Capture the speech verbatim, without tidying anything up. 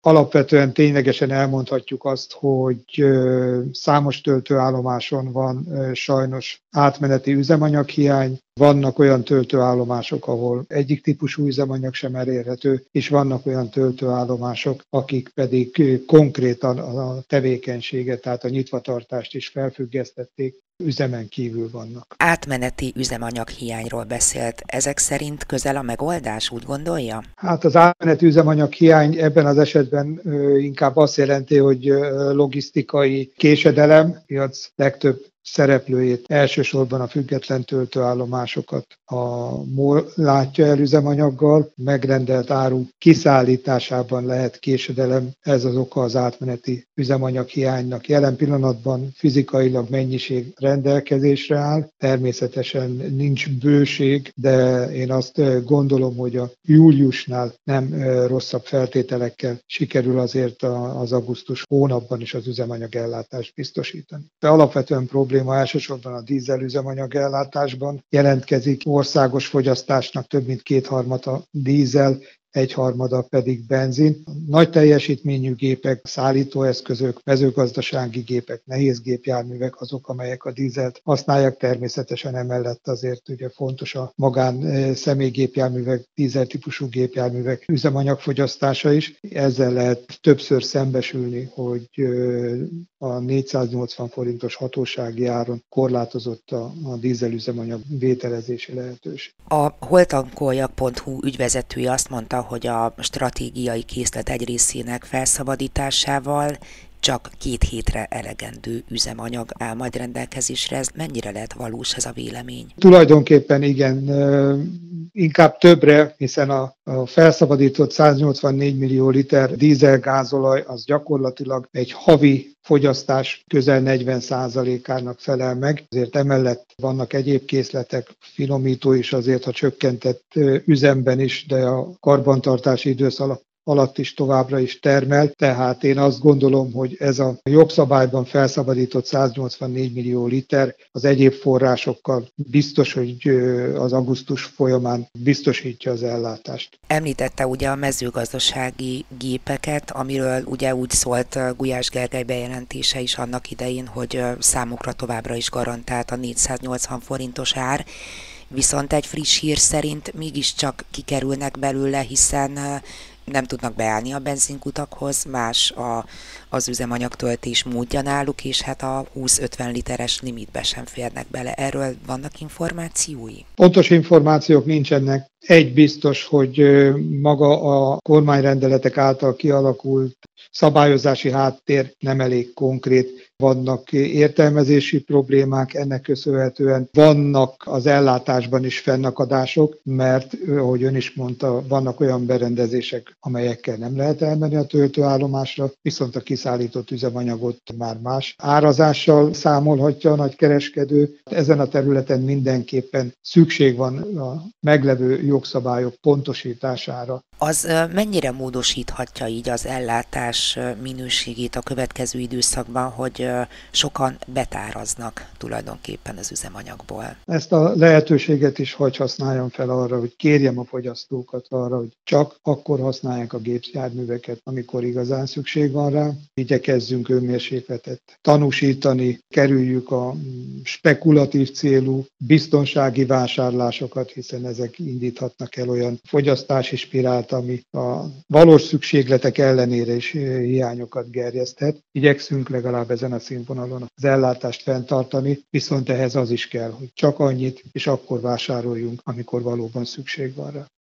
Alapvetően ténylegesen elmondhatjuk azt, hogy számos töltőállomáson van sajnos átmeneti üzemanyaghiány, vannak olyan töltőállomások, ahol egyik típusú üzemanyag sem elérhető, és vannak olyan töltőállomások, akik pedig konkrétan a tevékenységet, tehát a nyitvatartást is felfüggesztették, üzemen kívül vannak. Átmeneti üzemanyaghiányról beszélt. Ezek szerint közel a megoldás, úgy gondolja? Hát az átmeneti üzemanyaghiány ebben az esetben inkább azt jelenti, hogy logisztikai késedelem, piac legtöbb szereplőjét, elsősorban a független töltőállomásokat a MOL látja el üzemanyaggal, megrendelt áru kiszállításában lehet késedelem, ez az oka az átmeneti üzemanyaghiánynak. Jelen pillanatban fizikailag mennyiség rendelkezésre áll, természetesen nincs bőség, de én azt gondolom, hogy a júliusnál nem rosszabb feltételekkel sikerül azért az augusztus hónapban is az üzemanyagellátást biztosítani. De alapvetően probléma elsősorban a dízel üzemanyagellátásban jelentkezik. Országos fogyasztásnak több mint kétharmada dízel, egyharmada pedig benzin. Nagy teljesítményű gépek, szállítóeszközök, mezőgazdasági gépek, nehéz gépjárművek azok, amelyek a dízelt használják. Természetesen emellett azért ugye fontos a magán személygépjárművek, dízel típusú gépjárművek üzemanyagfogyasztása is. Ezzel lehet többször szembesülni, hogy a négyszáznyolcvan forintos hatósági áron korlátozott a, a dízel üzemanyag vételezési lehetőség. A holtankoljak pont hu ügyvezetője azt mondta, hogy a stratégiai készlet egy részének felszabadításával csak két hétre elegendő üzemanyag áll majd rendelkezésre. Ez mennyire lehet valós, ez a vélemény? Tulajdonképpen igen, inkább többre, hiszen a, a felszabadított száznyolcvannégy millió liter dízelgázolaj az gyakorlatilag egy havi fogyasztás közel negyven százalékának felel meg. Azért emellett vannak egyéb készletek, finomító is azért, ha csökkentett üzemben is, de a karbantartási időszak alatt is továbbra is termel, tehát én azt gondolom, hogy ez a jogszabályban felszabadított száznyolcvannégy millió liter az egyéb forrásokkal biztos, hogy az augusztus folyamán biztosítja az ellátást. Említette ugye a mezőgazdasági gépeket, amiről ugye úgy szólt Gulyás Gergely bejelentése is annak idején, hogy számukra továbbra is garantált a négyszáznyolcvan forintos ár, viszont egy friss hír szerint mégiscsak kikerülnek belőle, hiszen nem tudnak beállni a benzinkutakhoz, más a, az üzemanyagtöltés módja náluk, és hát a húsz-ötven literes limitbe sem férnek bele. Erről vannak információi? Pontos információk nincsenek. Egy biztos, hogy maga a kormányrendeletek által kialakult szabályozási háttér nem elég konkrét. Vannak értelmezési problémák, ennek köszönhetően vannak az ellátásban is fennakadások, mert, ahogy ön is mondta, vannak olyan berendezések, amelyekkel nem lehet elmenni a töltőállomásra, viszont a kiszállított üzemanyagot már más árazással számolhatja a nagykereskedő. Ezen a területen mindenképpen szükség van a meglevő jogszabályok pontosítására. Az mennyire módosíthatja így az ellátás minőségét a következő időszakban, hogy sokan betáraznak tulajdonképpen az üzemanyagból? Ezt a lehetőséget is hogy használjam fel arra, hogy kérjem a fogyasztókat arra, hogy csak akkor használják a gépjárműveket, amikor igazán szükség van rá. Igyekezzünk önmérsékletet tanúsítani, kerüljük a spekulatív célú biztonsági vásárlásokat, hiszen ezek indíthatnak el olyan fogyasztási spirált, ami a valós szükségletek ellenére is hiányokat gerjeszthet. Igyekszünk legalább ezen a színvonalon az ellátást fenntartani, viszont ehhez az is kell, hogy csak annyit, és akkor vásároljunk, amikor valóban szükség van rá.